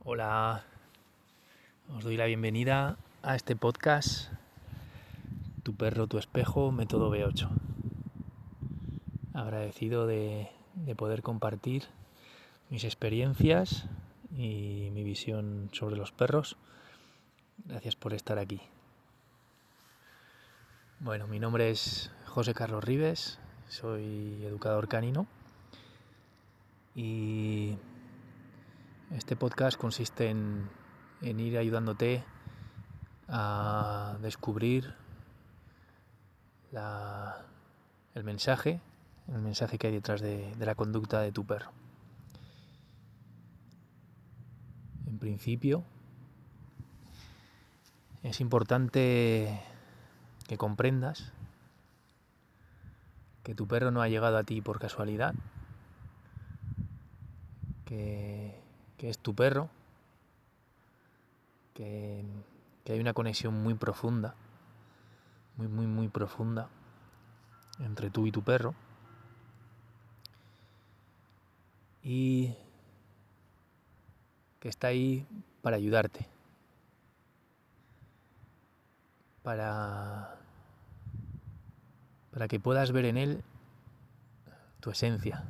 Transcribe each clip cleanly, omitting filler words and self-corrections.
Hola, os doy la bienvenida a este podcast, Tu perro, tu espejo, método B8. Agradecido de poder compartir mis experiencias y mi visión sobre los perros. Gracias por estar aquí. Bueno, mi nombre es José Carlos Ribes, soy educador canino y este podcast consiste en ir ayudándote a descubrir el mensaje que hay detrás de la conducta de tu perro. En principio, es importante que comprendas que tu perro no ha llegado a ti por casualidad, que es tu perro, que hay una conexión muy profunda, muy profunda entre tú y tu perro, y que está ahí para ayudarte, para que puedas ver en él tu esencia,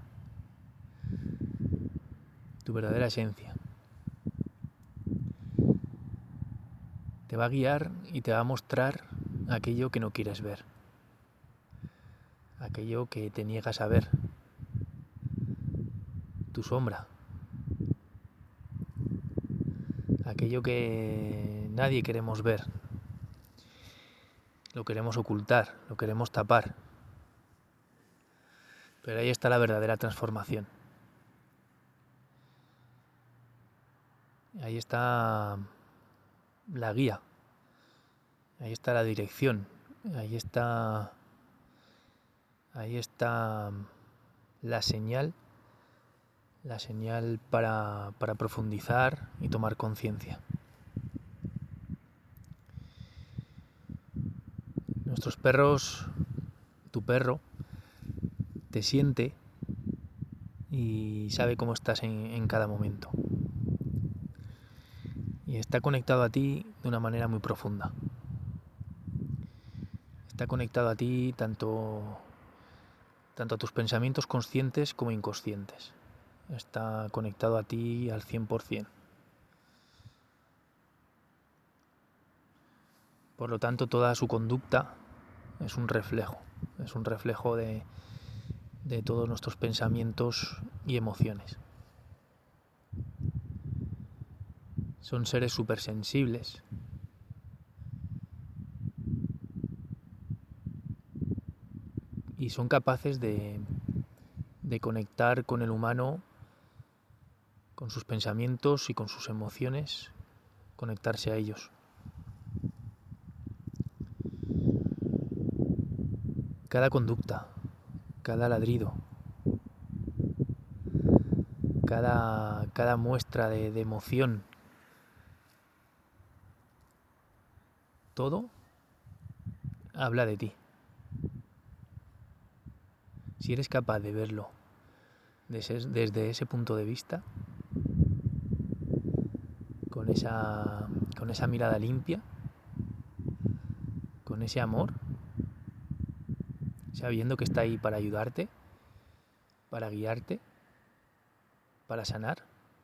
tu verdadera esencia. Te va a guiar y te va a mostrar aquello que no quieres ver, aquello que te niegas a ver, tu sombra, aquello que nadie queremos ver, lo queremos ocultar, lo queremos tapar. Pero ahí está la verdadera transformación. Ahí está la guía, ahí está la dirección, ahí está la señal para profundizar y tomar conciencia. Nuestros perros, tu perro, te siente y sabe cómo estás en cada momento. Y está conectado a ti de una manera muy profunda. Está conectado a ti tanto a tus pensamientos conscientes como inconscientes. Está conectado a ti al 100%. Por lo tanto, toda su conducta es un reflejo de todos nuestros pensamientos y emociones. Son seres supersensibles. Y son capaces de conectar con el humano, con sus pensamientos y con sus emociones, conectarse a ellos. Cada conducta, cada ladrido, cada muestra de emoción, todo habla de ti. Si eres capaz de verlo desde ese punto de vista, con esa mirada limpia, con ese amor, sabiendo que está ahí para ayudarte, para guiarte, para sanar.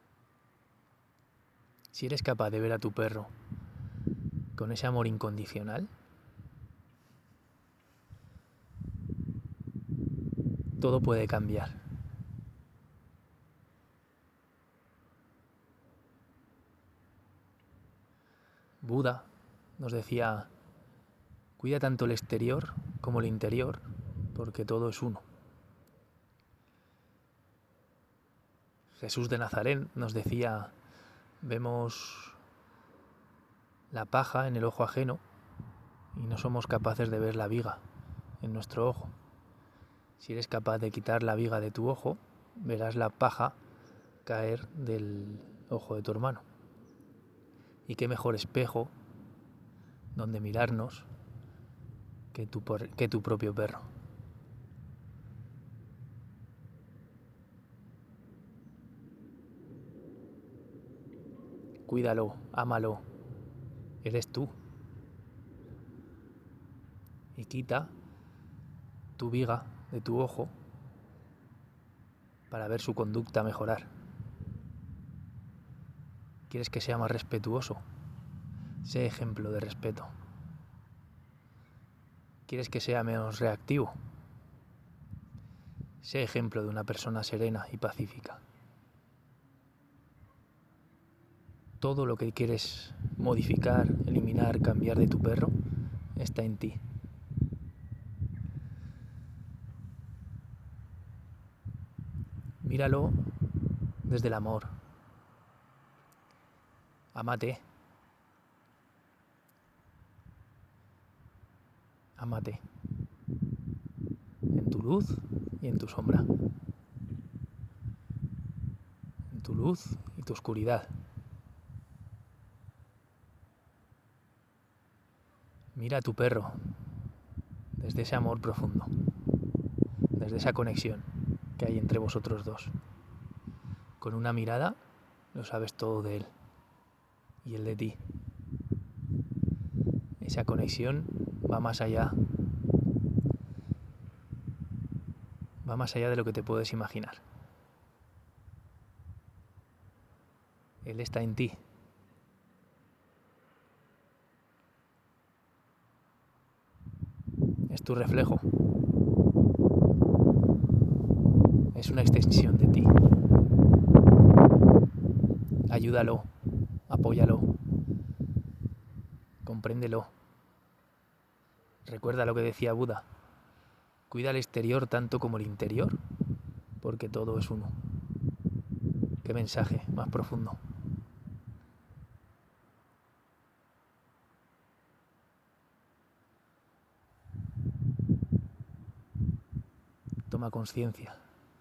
Si eres capaz de ver a tu perro con ese amor incondicional, todo puede cambiar. Buda nos decía: cuida tanto el exterior como el interior, porque todo es uno. Jesús de Nazaret nos decía: vemos la paja en el ojo ajeno y no somos capaces de ver la viga en nuestro ojo. Si eres capaz de quitar la viga de tu ojo, verás la paja caer del ojo de tu hermano. Y qué mejor espejo donde mirarnos que tu propio perro. cuídalo, ámalo, eres tú. Y quita tu viga de tu ojo para ver su conducta mejorar. ¿Quieres que sea más respetuoso? Sé ejemplo de respeto. ¿Quieres que sea menos reactivo? Sé ejemplo de una persona serena y pacífica. Todo lo que quieres modificar, eliminar, cambiar de tu perro está en ti. Míralo desde el amor. Ámate. Ámate. En tu luz y en tu sombra. En tu luz y tu oscuridad. Mira a tu perro desde ese amor profundo, desde esa conexión que hay entre vosotros dos. Con una mirada lo sabes todo de él y él de ti. Esa conexión va más allá de lo que te puedes imaginar. Él está en ti. Es tu reflejo. Es una extensión de ti. Ayúdalo, apóyalo, compréndelo. Recuerda lo que decía Buda. Cuida el exterior tanto como el interior, porque todo es uno. Qué mensaje más profundo. Toma conciencia.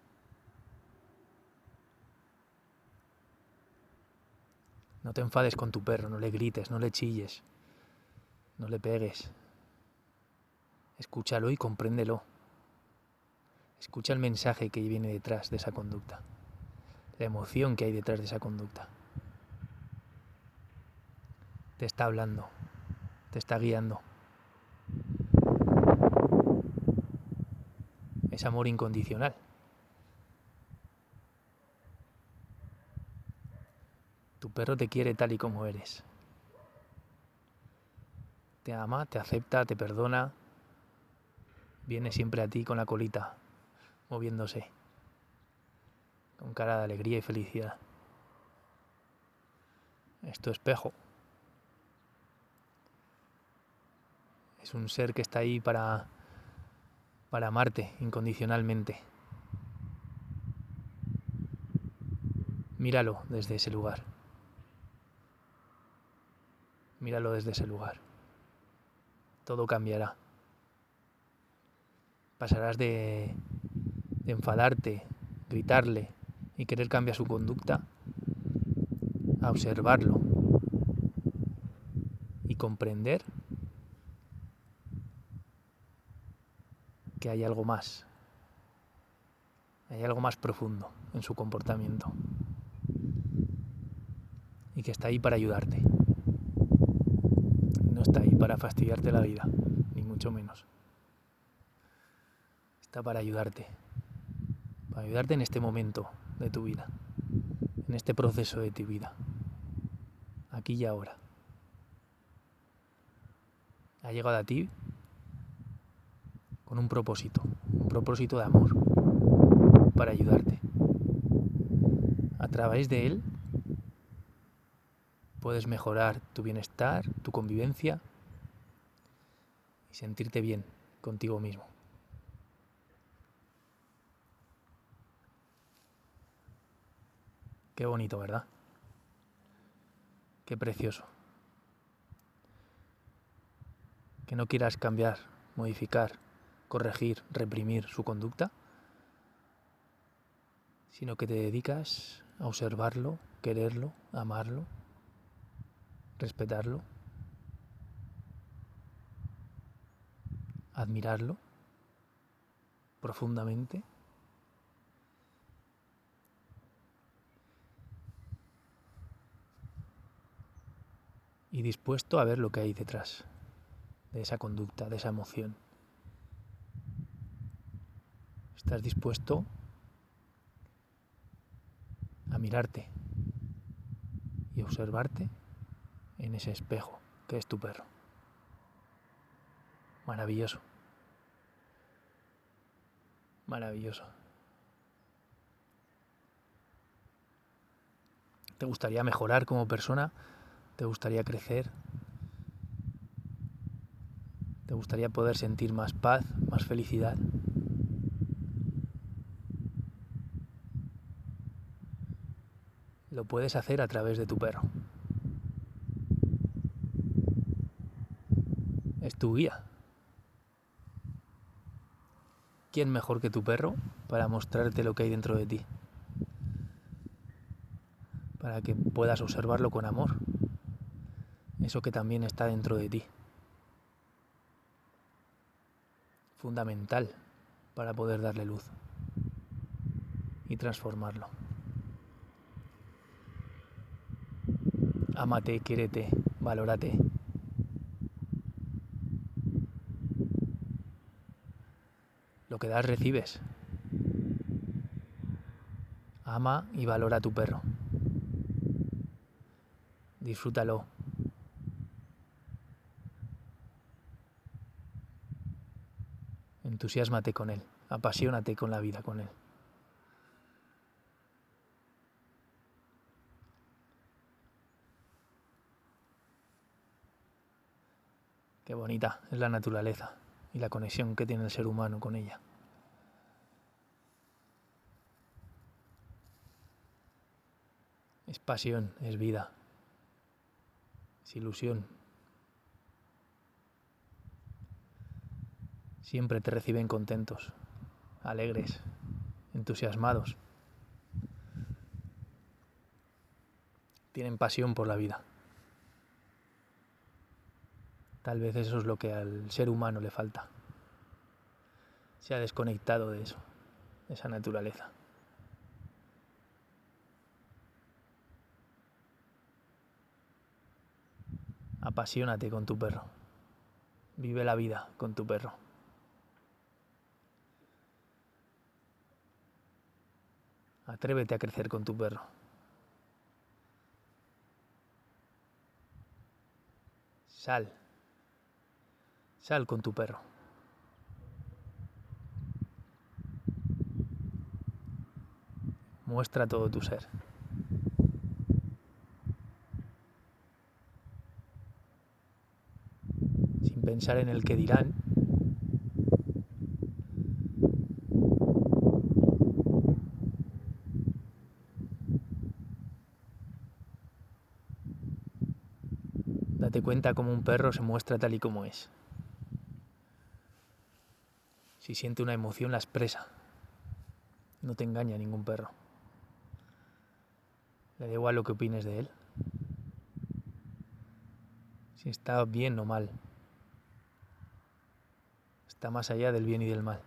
No te enfades con tu perro, no le grites, no le chilles, no le pegues. Escúchalo y compréndelo. Escucha el mensaje que viene detrás de esa conducta, la emoción que hay detrás de esa conducta. Te está hablando, te está guiando. Es amor incondicional. Tu perro te quiere tal y como eres. Te ama, te acepta, te perdona. Viene siempre a ti con la colita, moviéndose, con cara de alegría y felicidad. Es tu espejo. Es un ser que está ahí para amarte incondicionalmente. Míralo desde ese lugar. Míralo desde ese lugar. Todo cambiará. Pasarás de enfadarte, gritarle y querer cambiar su conducta a observarlo y comprender que hay algo más. Hay algo más profundo en su comportamiento y que está ahí para ayudarte. No está ahí para fastidiarte la vida, ni mucho menos. Está para ayudarte en este momento de tu vida, en este proceso de tu vida, aquí y ahora. Ha llegado a ti con un propósito de amor, para ayudarte. A través de él puedes mejorar tu bienestar, tu convivencia y sentirte bien contigo mismo. Qué bonito, ¿verdad? Qué precioso. Que no quieras cambiar, modificar, corregir, reprimir su conducta, sino que te dedicas a observarlo, quererlo, amarlo, respetarlo, admirarlo profundamente y dispuesto a ver lo que hay detrás de esa conducta, de esa emoción. Estás dispuesto a mirarte y observarte en ese espejo que es tu perro. Maravilloso. Maravilloso. ¿Te gustaría mejorar como persona? ¿Te gustaría crecer? ¿Te gustaría poder sentir más paz, más felicidad? Lo puedes hacer a través de tu perro. Es tu guía. ¿Quién mejor que tu perro para mostrarte lo que hay dentro de ti? Para que puedas observarlo con amor. Eso que también está dentro de ti. Fundamental para poder darle luz y transformarlo. Ámate, quiérete, valórate. Lo que das, recibes. Ama y valora a tu perro. Disfrútalo. Entusiásmate con él. Apasionate con la vida con él. Qué bonita es la naturaleza y la conexión que tiene el ser humano con ella. Es pasión, es vida, es ilusión. Siempre te reciben contentos, alegres, entusiasmados. Tienen pasión por la vida. Tal vez eso es lo que al ser humano le falta. Se ha desconectado de eso, de esa naturaleza. Apasionate con tu perro. Vive la vida con tu perro. Atrévete a crecer con tu perro. Sal. Sal con tu perro. Muestra todo tu ser. Sin pensar en el que dirán. Date cuenta cómo un perro se muestra tal y como es. Si siente una emoción, la expresa. No te engaña ningún perro. Le da igual lo que opines de él. Si está bien o mal. Está más allá del bien y del mal.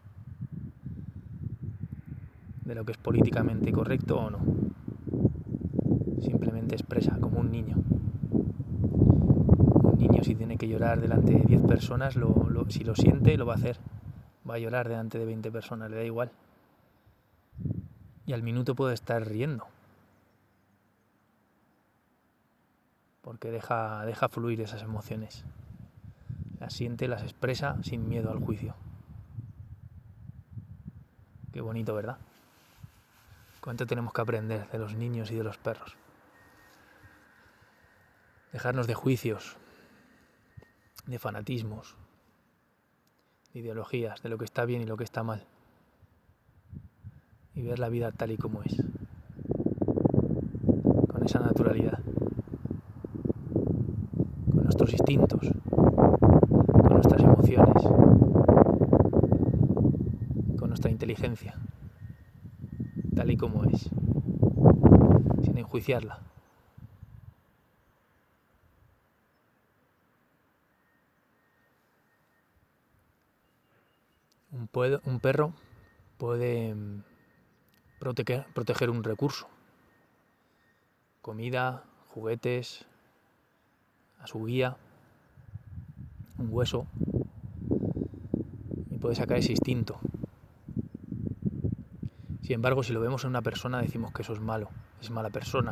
De lo que es políticamente correcto o no. Simplemente expresa, como un niño. Un niño, si tiene que llorar delante de 10 personas, si lo siente, lo va a hacer. Va a llorar delante de 20 personas, le da igual. Y al minuto puede estar riendo. Porque deja fluir esas emociones. Las siente, las expresa sin miedo al juicio. Qué bonito, ¿verdad? ¿Cuánto tenemos que aprender de los niños y de los perros? Dejarnos de juicios, de fanatismos, de ideologías, de lo que está bien y lo que está mal. Y ver la vida tal y como es. Con esa naturalidad. Con nuestros instintos. Con nuestras emociones. Con nuestra inteligencia. Tal y como es. Sin enjuiciarla. Un perro puede proteger un recurso. Comida, juguetes, a su guía, un hueso, y puede sacar ese instinto. Sin embargo, si lo vemos en una persona, decimos que eso es malo, es mala persona.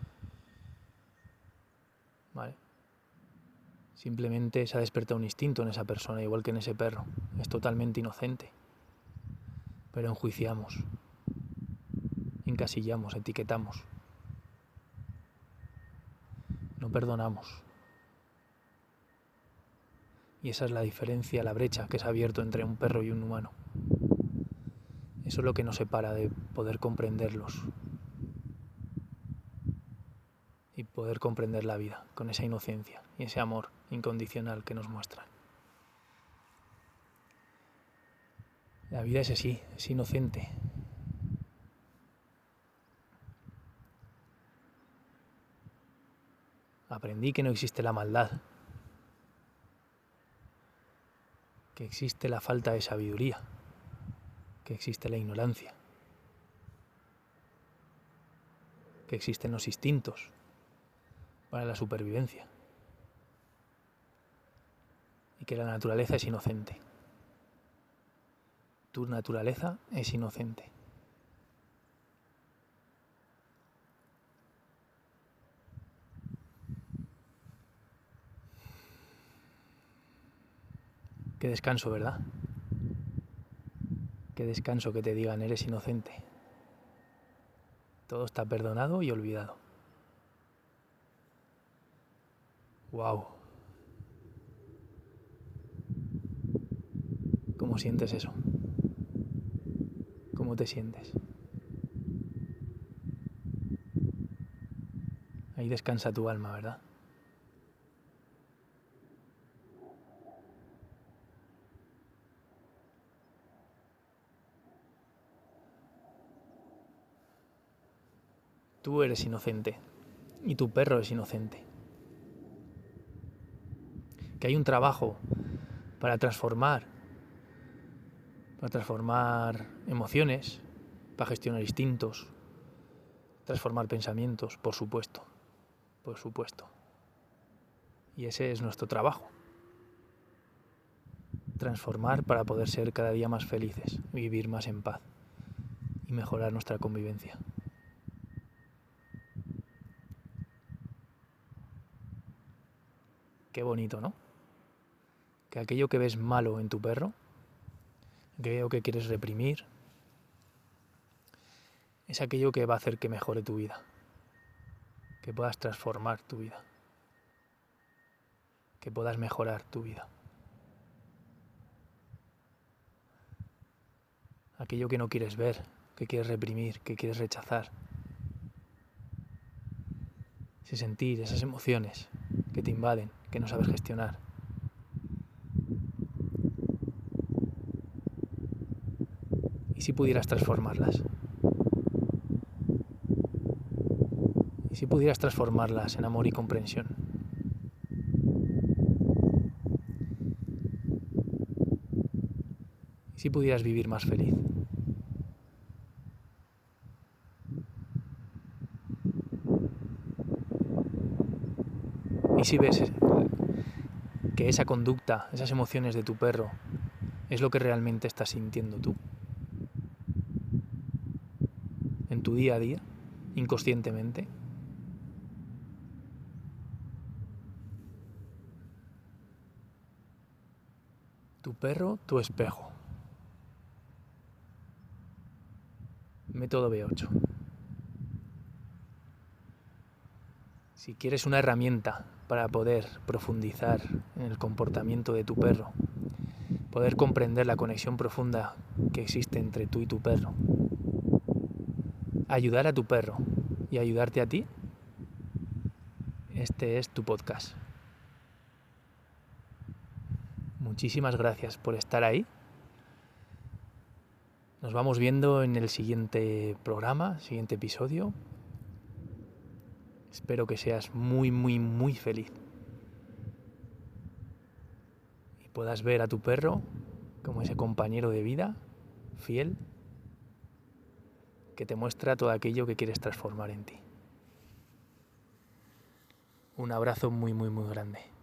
¿Vale? Simplemente se ha despertado un instinto en esa persona, igual que en ese perro. Es totalmente inocente. Pero enjuiciamos, encasillamos, etiquetamos. No perdonamos. Y esa es la diferencia, la brecha que se ha abierto entre un perro y un humano. Eso es lo que nos separa de poder comprenderlos y poder comprender la vida con esa inocencia y ese amor incondicional que nos muestran. La vida es así, es inocente. Aprendí que no existe la maldad, que existe la falta de sabiduría, que existe la ignorancia, que existen los instintos para la supervivencia y que la naturaleza es inocente. Tu naturaleza es inocente. Qué descanso, ¿verdad? Qué descanso que te digan eres inocente. Todo está perdonado y olvidado. ¡Wow! ¿Cómo sientes eso? ¿Cómo te sientes? Ahí descansa tu alma, ¿verdad? Tú eres inocente y tu perro es inocente. Que hay un trabajo para transformar emociones, para gestionar instintos, transformar pensamientos, por supuesto. Y ese es nuestro trabajo. Transformar para poder ser cada día más felices, vivir más en paz y mejorar nuestra convivencia. Qué bonito, ¿no? Que aquello que ves malo en tu perro, aquello que quieres reprimir, es aquello que va a hacer que mejore tu vida, que puedas transformar tu vida, que puedas mejorar tu vida. Aquello que no quieres ver, que quieres reprimir, que quieres rechazar. Ese sentir, esas emociones que te invaden, que no sabes gestionar. ¿Y si pudieras transformarlas? ¿Y si pudieras transformarlas en amor y comprensión? ¿Y si pudieras vivir más feliz? ¿Y si ves que esa conducta, esas emociones de tu perro, es lo que realmente estás sintiendo tú? En tu día a día, inconscientemente. Tu perro, tu espejo. Método B8. Si quieres una herramienta para poder profundizar en el comportamiento de tu perro, poder comprender la conexión profunda que existe entre tú y tu perro, ayudar a tu perro y ayudarte a ti, este es tu podcast. Muchísimas gracias por estar ahí. Nos vamos viendo en el siguiente programa, siguiente episodio. Espero que seas muy, muy, muy feliz y puedas ver a tu perro como ese compañero de vida fiel que te muestra todo aquello que quieres transformar en ti. Un abrazo muy, muy, muy grande.